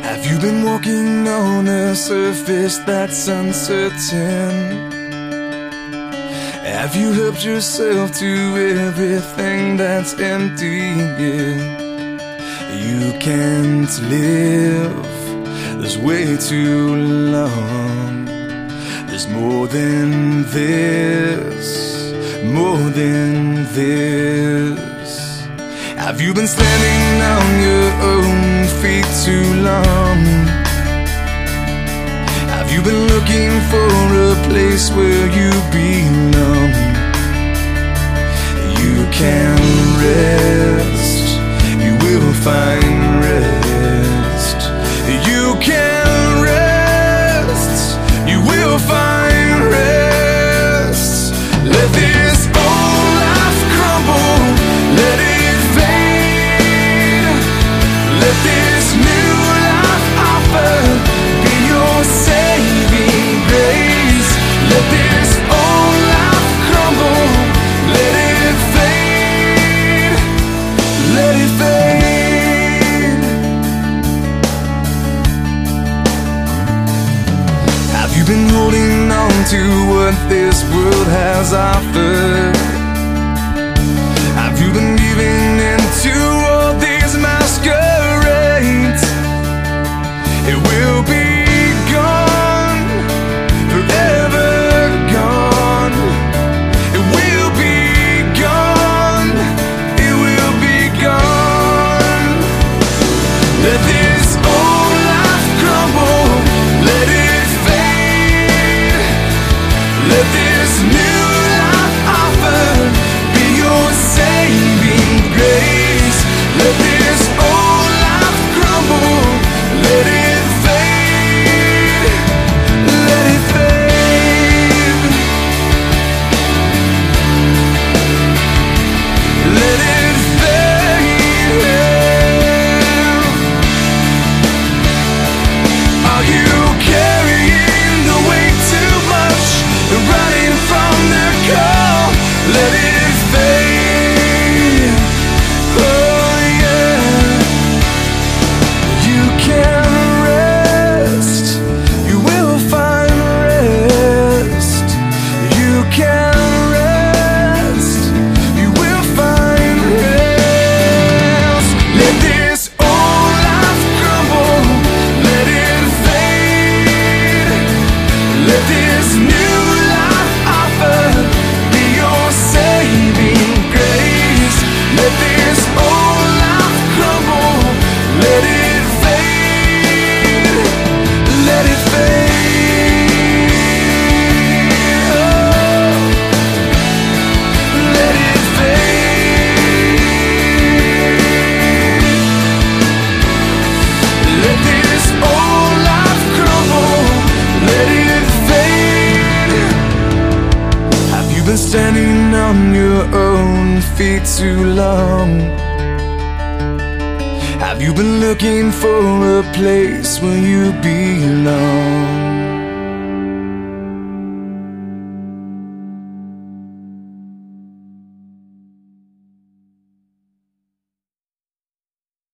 Have you been walking on a surface that's uncertain? Have you helped yourself to everything that's empty? Yeah. You can't live this way too long. There's more than this, more than this. Have you been standing on your own feet too long? Have you been looking for a place where you belong? You can rest, you will find rest. You can rest, you will find rest. Let this old life crumble, let it fade. Let this new life offer be your saving grace. Let this old life crumble, let it fade, let it fade. Have you been holding on to what this world has offered? Have you been giving in to all these masquerades? It will be gone, forever gone. It will be gone, it will be gone. Let this old life crumble, let it fade. Let this new life offer be your saving grace. Let this old life crumble, let it fade, let it fade. Let it fade. Are you carrying the weight too much, running from the call? Let it fade. Oh yeah. You can rest, you will find rest. You can rest, you will find rest. Let this old life crumble, let it fade. Let this new life offer be your saving grace. Let this old life crumble, let it fade, let it fade. Oh, let it fade. Let this old life crumble, let it fade. Have you been standing on your own feet too long? Have you been looking for a place where you belong?